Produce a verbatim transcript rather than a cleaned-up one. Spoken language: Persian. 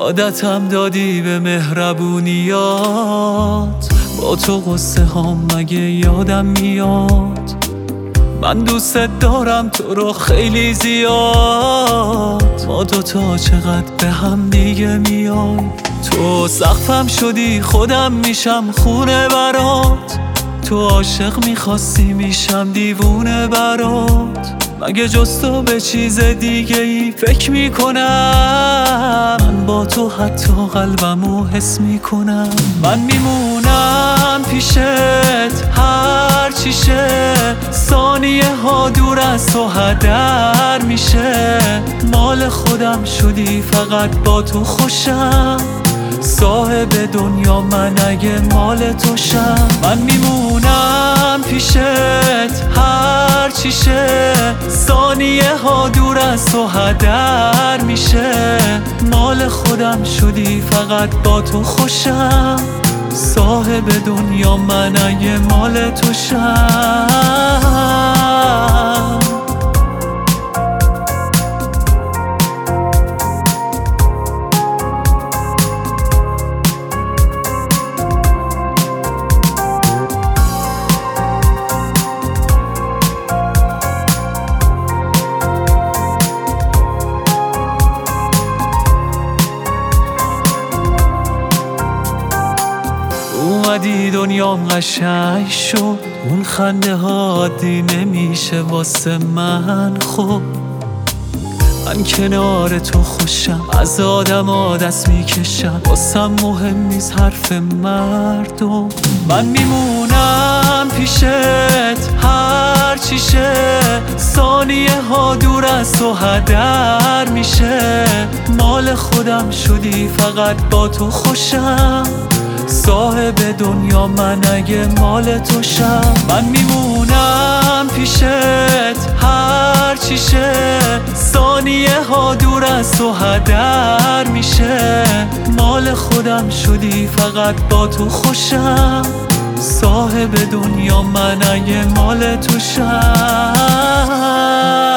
عادتم دادی به مهربونیات، با تو قصه هام مگه یادم میاد. من دوست دارم تو رو خیلی زیاد، ما دوتا چقدر به هم دیگه میای. تو سقفم شدی خودم میشم خونه برات، تو عاشق میخواستی میشم دیوونه برات. مگه جز تو به چیز دیگه ای فکر میکنم؟ من با تو حتی قلبمو حس میکنم. من میمونم پیشت هر چی شه، ثانیه ها دور از تو هدر میشه. مال خودم شدی فقط با تو خوشم، صاحب دنیا من اگه مال تو شم. من میمونم پیشت هر چی شه، ثانیه ها دور از تو هدر میشه. مال خودم شدی فقط با تو خوشم، صاحب دنیا من اگه مال تو شم. اومدی دنیام قشنگ شد، اون خنده ها عادی نمیشه واسه من. خب من کنار تو خوشم، از آدم ها دست میکشم، واسم مهم نیست حرف مردم. من میمونم پیشت هر چی شه، ثانیه ها دور از تو هدر میشه. مال خودم شدی فقط با تو خوشم، صاحب دنیا من اگه مال تو شم. من میمونم پیشت هر چی شه، ثانیه ها دور از تو هدر میشه. مال خودم شدی فقط با تو خوشم، صاحب دنیا من اگه مال تو شم.